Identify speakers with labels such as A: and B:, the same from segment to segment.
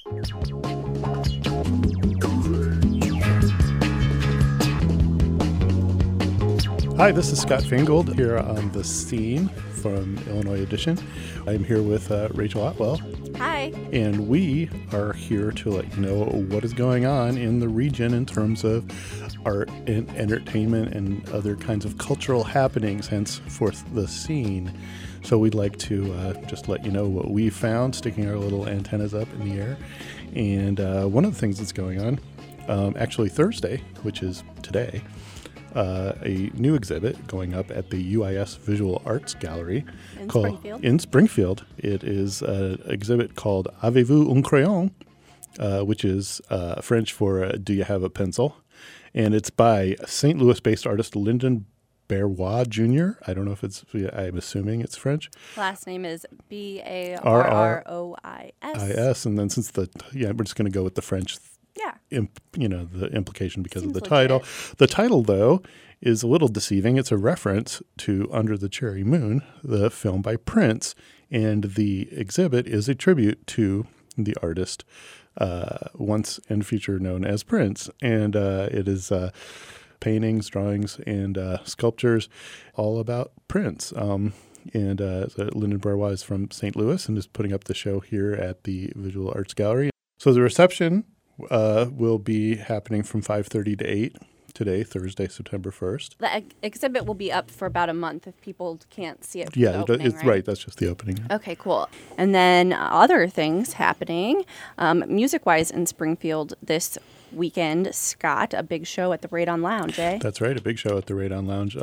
A: Hi, this is Scott Fingold here on The Scene from Illinois Edition. I'm here with Rachel Otwell.
B: Hi.
A: And we are here to let you know what is going on in the region in terms of art and entertainment and other kinds of cultural happenings, henceforth The Scene. So we'd like to just let you know what we found, sticking our little antennas up in the air. And one of the things that's going on, actually Thursday, which is today, a new exhibit going up at the UIS Visual Arts Gallery in Springfield. It is an exhibit called Avez-vous un crayon, which is French for Do You Have a Pencil? And it's by St. Louis-based artist Lyndon Barrois Jr. I don't know if I'm assuming it's French.
B: Last name is Barrois.
A: And then since we're just going to go with the French the implication because
B: Seems
A: of the title.
B: legit.
A: The title, though, is a little deceiving. It's a reference to Under the Cherry Moon, the film by Prince, and the exhibit is a tribute to the artist once and future known as Prince. And it is paintings, drawings, and sculptures all about Prince. Lyndon Barrois is from St. Louis and is putting up the show here at the Visual Arts Gallery. So the reception will be happening from 5:30 to 8 today, Thursday, September 1st.
B: The exhibit will be up for about a month if people can't see it from
A: Yeah,
B: the opening,
A: it's right. That's just the opening.
B: Okay, cool. And then other things happening, music-wise in Springfield this weekend, Scott, a big show at the Radon Lounge, eh?
A: That's right, a big show at the Radon Lounge.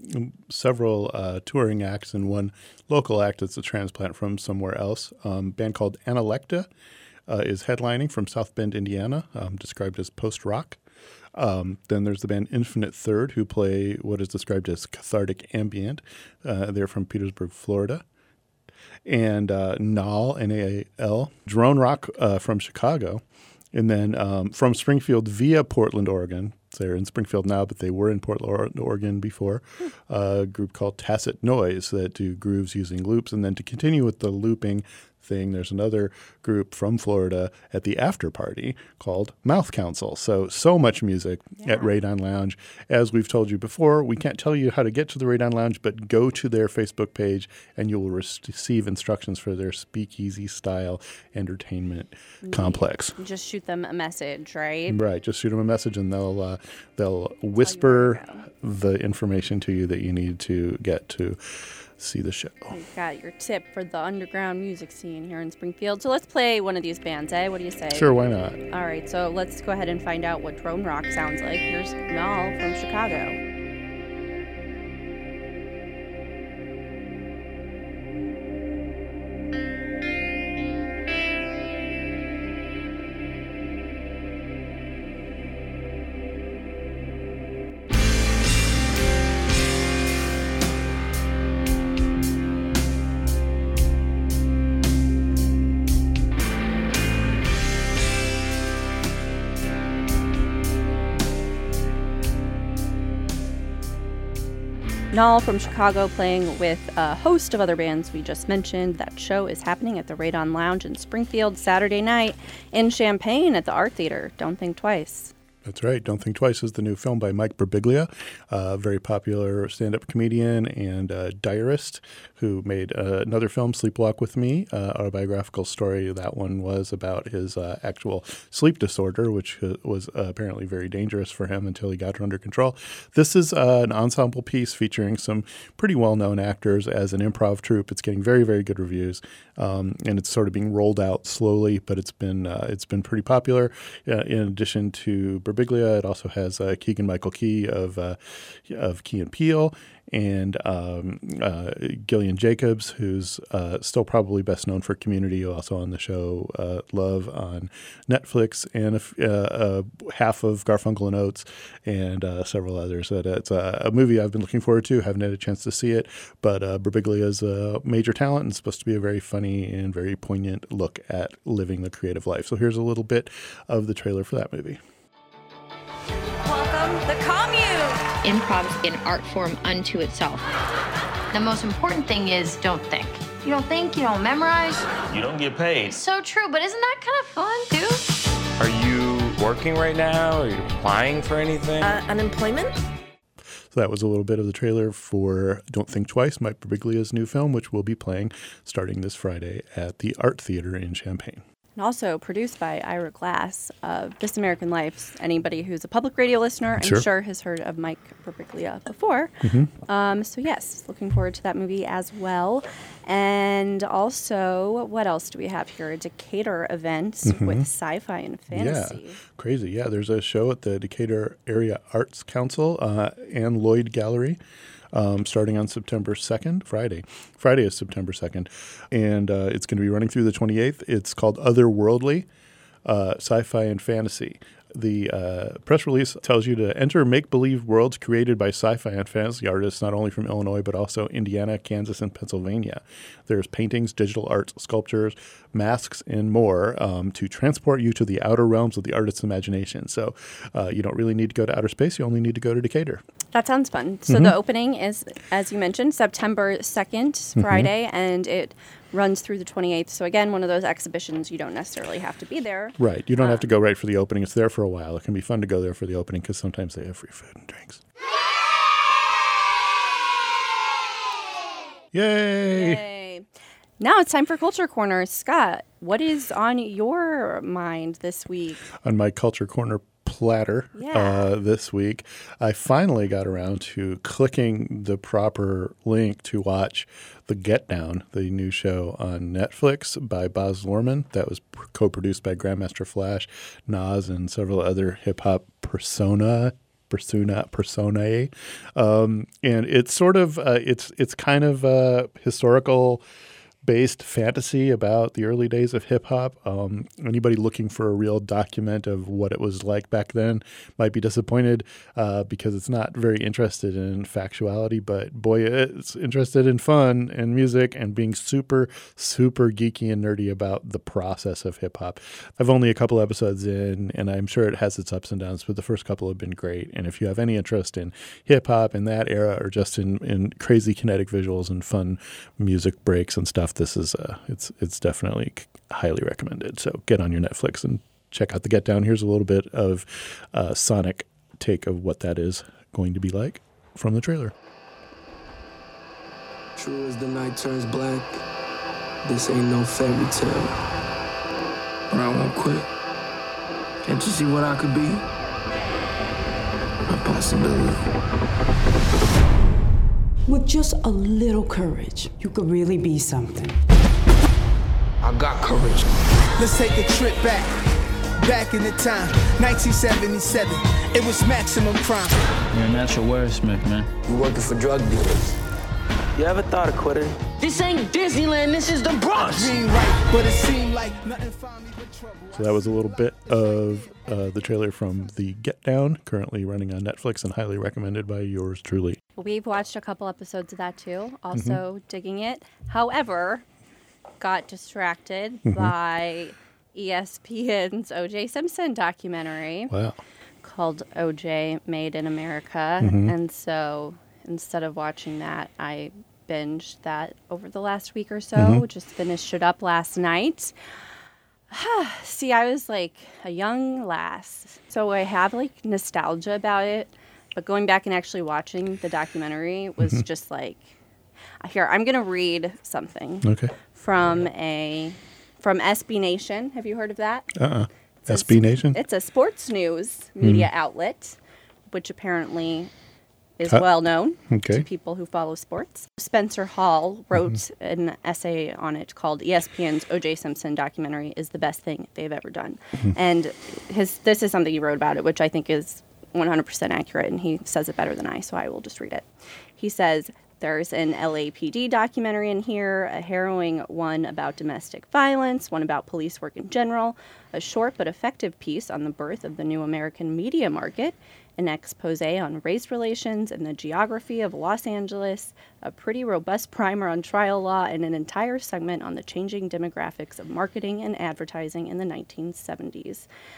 A: Several touring acts and one local act that's a transplant from somewhere else. Band called Analecta is headlining from South Bend, Indiana, described as post-rock. Then there's the band Infinite Third, who play what is described as cathartic ambient. They're from Petersburg, Florida. And NAL, N-A-L, drone rock from Chicago. And then from Springfield via Portland, Oregon. They're in Springfield now, but they were in Portland, Oregon before. A group called Tacit Noise that do grooves using loops. And then to continue with the looping thing, there's another group from Florida at the after party called Mouth Council. So much music at Radon Lounge. As we've told you before, we can't tell you how to get to the Radon Lounge, but go to their Facebook page and you will receive instructions for their speakeasy style entertainment complex.
B: Just shoot them a message, right?
A: Right. Just shoot them a message and they'll whisper the information to you that you need to get to see the show.
B: You've got your tip for the underground music scene here in Springfield. So let's play one of these bands, eh? What do you say?
A: Sure, why not?
B: All right, so let's go ahead and find out what drone rock sounds like. Here's NAL from Chicago. NAL from Chicago playing with a host of other bands we just mentioned. That show is happening at the Radon Lounge in Springfield Saturday night, in Champaign at the Art Theater. Don't think twice.
A: That's right. Don't Think Twice is the new film by Mike Birbiglia, a very popular stand-up comedian and diarist who made another film, Sleepwalk with Me, autobiographical story. That one was about his actual sleep disorder, which was apparently very dangerous for him until he got it under control. This is an ensemble piece featuring some pretty well-known actors as an improv troupe. It's getting very, very good reviews, and it's sort of being rolled out slowly, but it's been pretty popular. In addition to Birbiglia, it also has Keegan-Michael Key of Key and Peele, and Gillian Jacobs, who's still probably best known for Community, also on the show Love on Netflix, and half of Garfunkel and Oates, and several others. It's a movie I've been looking forward to. Haven't had a chance to see it, but Birbiglia is a major talent and supposed to be a very funny and very poignant look at living the creative life. So here's a little bit of the trailer for that movie.
C: Welcome, the commune!
D: Improv's an art form unto itself.
E: The most important thing is don't think.
C: You don't think, you don't memorize.
D: You don't get paid.
C: So true, but isn't that kind of fun, too?
D: Are you working right now? Are you applying for anything?
E: Unemployment?
A: So that was a little bit of the trailer for Don't Think Twice, Mike Birbiglia's new film, which will be playing starting this Friday at the Art Theater in Champaign.
B: And also produced by Ira Glass of This American Life. Anybody who's a public radio listener, I'm sure has heard of Mike Birbiglia before. So yes, looking forward to that movie as well. And also, what else do we have here? Decatur events with sci-fi and fantasy.
A: Yeah, crazy. Yeah, there's a show at the Decatur Area Arts Council and Lloyd Gallery. Starting on September 2nd, Friday. Friday is September 2nd. And it's going to be running through the 28th. It's called Otherworldly, Sci-Fi and Fantasy. The press release tells you to enter make-believe worlds created by sci-fi and fantasy artists, not only from Illinois, but also Indiana, Kansas, and Pennsylvania. There's paintings, digital arts, sculptures, masks, and more to transport you to the outer realms of the artist's imagination. So you don't really need to go to outer space. You only need to go to Decatur.
B: That sounds fun. So the opening is, as you mentioned, September 2nd, Friday, and it runs through the 28th. So again, one of those exhibitions you don't necessarily have to be there.
A: Right. You don't have to go right for the opening. It's there for a while. It can be fun to go there for the opening because sometimes they have free food and drinks. Yay!
B: Yay. Now it's time for Culture Corner. Scott, what is on your mind this week?
A: On my Culture Corner platter this week, I finally got around to clicking the proper link to watch The Get Down, the new show on Netflix by Baz Luhrmann that was co-produced by Grandmaster Flash, Nas, and several other hip-hop personae. And it's sort of it's kind of a historical based fantasy about the early days of hip-hop. Anybody looking for a real document of what it was like back then might be disappointed because it's not very interested in factuality, but boy, it's interested in fun and music and being super, super geeky and nerdy about the process of hip-hop. I've only a couple episodes in, and I'm sure it has its ups and downs, but the first couple have been great. And if you have any interest in hip-hop in that era or just in crazy kinetic visuals and fun music breaks and stuff, this is it's definitely highly recommended. So get on your Netflix and check out The Get Down. Here's a little bit of a sonic take of what that is going to be like from the trailer.
F: True as the night turns black, this ain't no fairy tale. But I won't quit. Can't you see what I could be? A possibility.
G: With just a little courage, you could really be something.
F: I got courage.
H: Let's take a trip back in the time, 1977. It was maximum crime.
I: You're a natural wordsmith, man.
F: You working for drug dealers. You ever thought of quitting? This ain't Disneyland, this is the Bronx.
H: Dream right, but it seemed like nothing found me but trouble.
A: So that was a little bit of the trailer from The Get Down, currently running on Netflix and highly recommended by yours truly.
B: We've watched a couple episodes of that too, also digging it. However, got distracted by ESPN's O.J. Simpson documentary called O.J. Made in America. And so instead of watching that, I binged that over the last week or so. Just finished it up last night. See, I was like a young lass, so I have like nostalgia about it. But going back and actually watching the documentary was just like, here, I'm going to read something from SB Nation. Have you heard of that?
A: SB Nation?
B: It's a sports news media outlet, which apparently is well known to people who follow sports. Spencer Hall wrote an essay on it called ESPN's O.J. Simpson documentary is the best thing they've ever done. And this is something he wrote about it, which I think is 100% accurate, and he says it better than I, so I will just read it. He says, there's an LAPD documentary in here, a harrowing one about domestic violence, one about police work in general, a short but effective piece on the birth of the new American media market, an expose on race relations and the geography of Los Angeles, a pretty robust primer on trial law, and an entire segment on the changing demographics of marketing and advertising in the 1970s.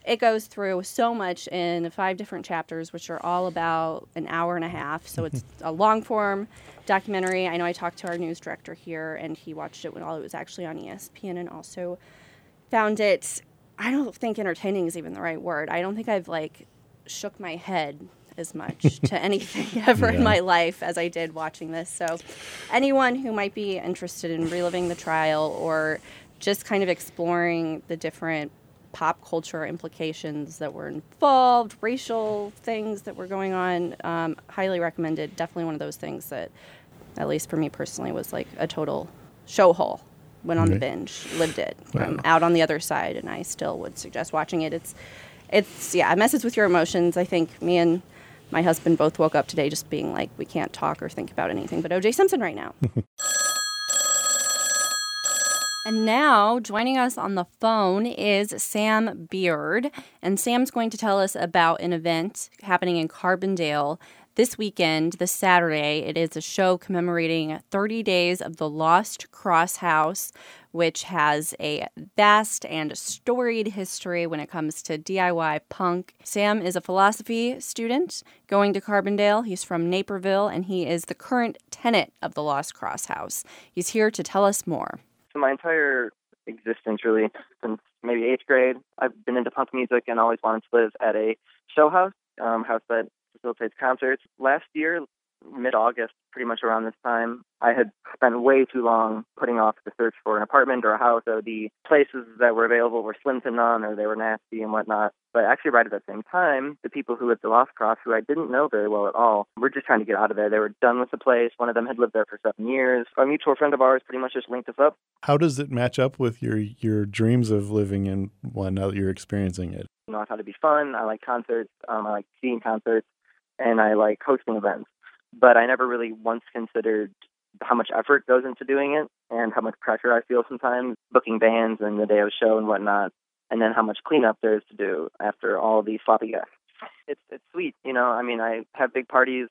B: it goes through so much in 5 different chapters, which are all about an hour and a half. So it's a long-form documentary. I know I talked to our news director here, and he watched it while it was actually on ESPN and also found it, I don't think entertaining is even the right word. I don't think I've, shook my head as much to anything ever in my life as I did watching this. So anyone who might be interested in reliving the trial or just kind of exploring the different pop culture implications that were involved, racial things that were going on, highly recommended. Definitely one of those things that, at least for me personally, was like a total show hole. Went on the binge, lived it. I'm out on the other side, and I still would suggest watching it. It's it messes with your emotions. I think me and my husband both woke up today just being like, we can't talk or think about anything but O.J. Simpson right now. And now, joining us on the phone is Sam Beard. And Sam's going to tell us about an event happening in Carbondale this weekend, this Saturday. It is a show commemorating 30 days of the Lost Cross House, which has a vast and storied history when it comes to DIY punk. Sam is a philosophy student going to Carbondale. He's from Naperville, and he is the current tenant of the Lost Cross House. He's here to tell us more.
E: So my entire existence, really, since maybe 8th grade, I've been into punk music and always wanted to live at a show house, house that facilitates concerts. Last year, mid-August, pretty much around this time, I had spent way too long putting off the search for an apartment or a house. So the places that were available were slim to none, or they were nasty and whatnot. But actually, right at the same time, the people who lived at Lost Cross, who I didn't know very well at all, were just trying to get out of there. They were done with the place. One of them had lived there for 7 years. A mutual friend of ours pretty much just linked us up.
A: How does it match up with your dreams of living in one now that you're experiencing it?
E: I know how to be fun. I like concerts. I like seeing concerts, and I like hosting events. But I never really once considered how much effort goes into doing it and how much pressure I feel sometimes booking bands and the day of a show and whatnot, and then how much cleanup there is to do after all these sloppy guests. It's sweet, you know. I mean, I have big parties.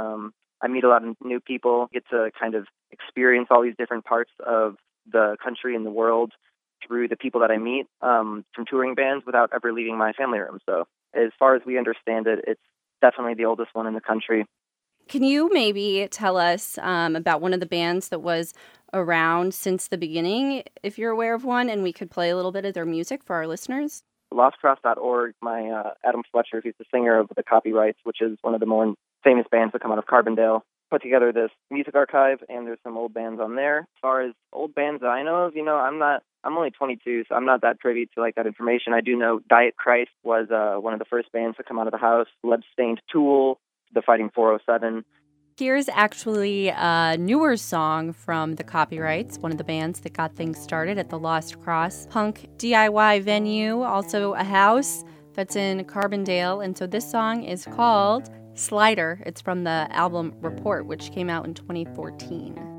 E: I meet a lot of new people, get to kind of experience all these different parts of the country and the world through the people that I meet from touring bands without ever leaving my family room. So as far as we understand it, it's definitely the oldest one in the country.
B: Can you maybe tell us about one of the bands that was around since the beginning, if you're aware of one, and we could play a little bit of their music for our listeners?
E: LostCross.org, my Adam Fletcher, who's the singer of the Copyrights, which is one of the more famous bands that come out of Carbondale, put together this music archive, and there's some old bands on there. As far as old bands that I know of, I'm only 22, so I'm not that privy to that information. I do know Diet Christ was one of the first bands to come out of the house, Bloodstained Tool, The Fighting 407.
B: Here's actually a newer song from the Copyrights, one of the bands that got things started at the Lost Cross punk DIY venue, also a house that's in Carbondale. And so this song is called Slider. It's from the album Report, which came out in 2014.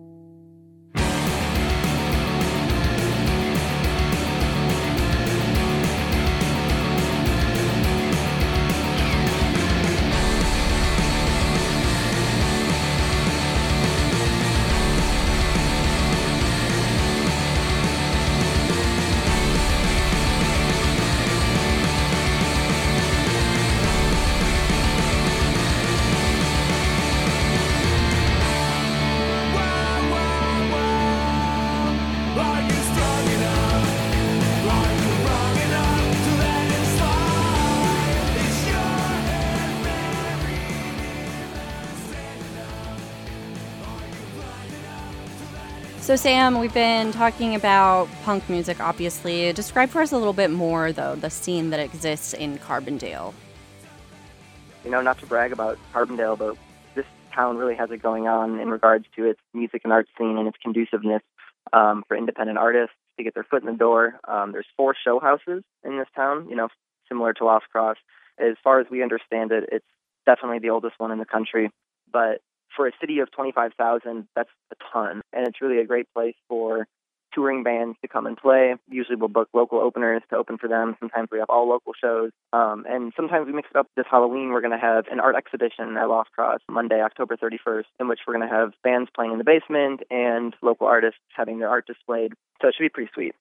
B: So, Sam, we've been talking about punk music, obviously. Describe for us a little bit more, though, the scene that exists in Carbondale.
E: Not to brag about Carbondale, but this town really has it going on in regards to its music and art scene and its conduciveness for independent artists to get their foot in the door. There's 4 show houses in this town, similar to Lost Cross. As far as we understand it, it's definitely the oldest one in the country. But for a city of 25,000, that's a ton. And it's really a great place for touring bands to come and play. Usually we'll book local openers to open for them. Sometimes we have all local shows. And sometimes we mix it up. This Halloween, we're going to have an art exhibition at Lost Cross, Monday, October 31st, in which we're going to have bands playing in the basement and local artists having their art displayed. So it should be pretty sweet.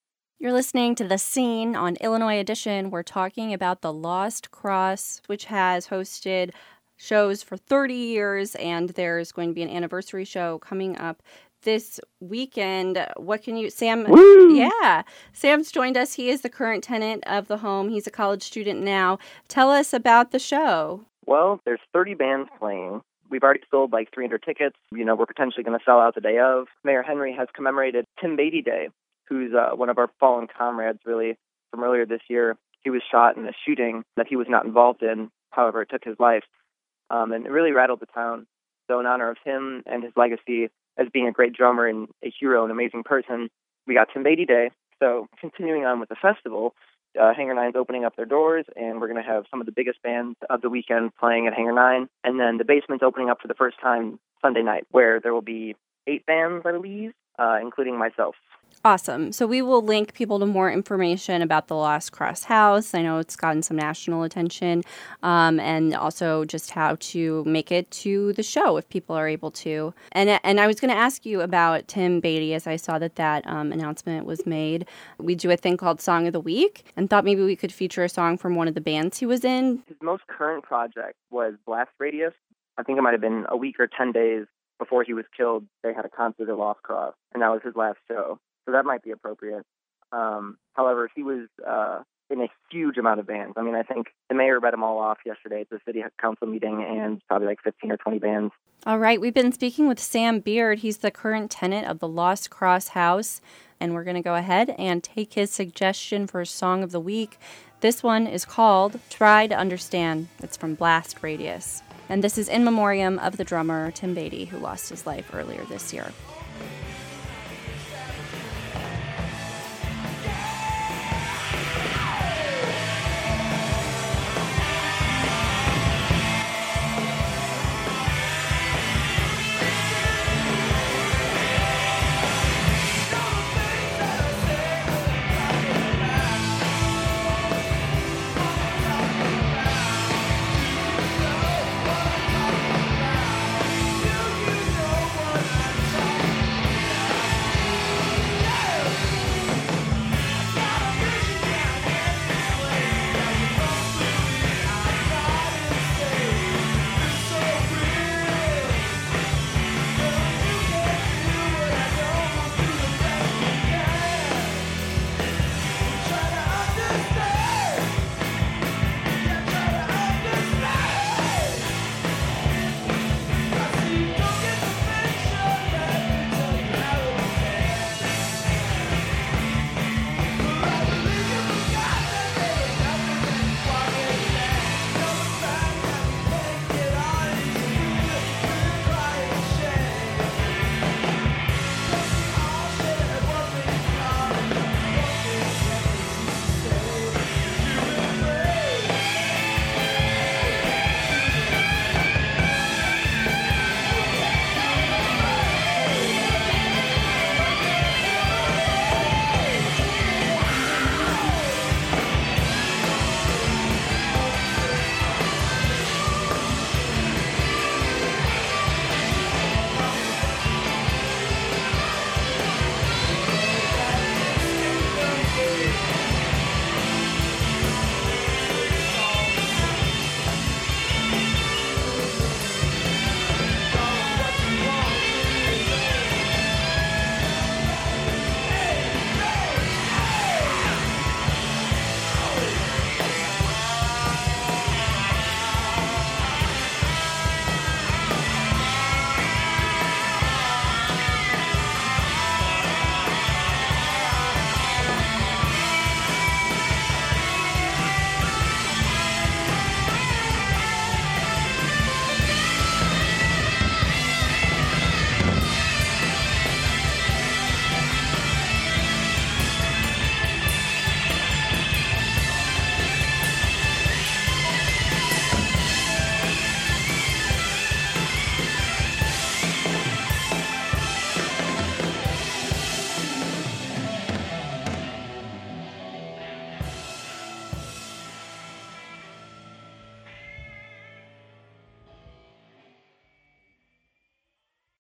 B: You're listening to The Scene on Illinois Edition. We're talking about the Lost Cross, which has hosted shows for 30 years, and there's going to be an anniversary show coming up this weekend. What can you, Sam?
E: Woo!
B: Yeah, Sam's joined us. He is the current tenant of the home. He's a college student now. Tell us about the show.
E: Well, there's 30 bands playing. We've already sold like 300 tickets. We're potentially going to sell out the day of. Mayor Henry has commemorated Tim Beatty Day, who's one of our fallen comrades, really, from earlier this year. He was shot in a shooting that he was not involved in. However, it took his life. And it really rattled the town. So in honor of him and his legacy as being a great drummer and a hero, an amazing person, we got Tim Beatty Day. So continuing on with the festival, Hangar 9's opening up their doors, and we're going to have some of the biggest bands of the weekend playing at Hangar 9. And then the basement's opening up for the first time Sunday night, where there will be 8 bands, I believe, including myself.
B: Awesome. So we will link people to more information about the Lost Cross House. I know it's gotten some national attention, and also just how to make it to the show if people are able to. And I was going to ask you about Tim Beatty, as I saw that announcement was made. We do a thing called Song of the Week, and thought maybe we could feature a song from one of the bands he was in.
E: His most current project was Blast Radius. I think it might have been a week or 10 days before he was killed. They had a concert at Lost Cross, and that was his last show. So that might be appropriate. However, he was in a huge amount of bands. I mean, I think the mayor read them all off yesterday at the city council meeting, and probably like 15 or 20 bands.
B: All right. We've been speaking with Sam Beard. He's the current tenant of the Lost Cross House, and we're going to go ahead and take his suggestion for Song of the Week. This one is called Try to Understand. It's from Blast Radius. And this is in memoriam of the drummer Tim Beatty, who lost his life earlier this year.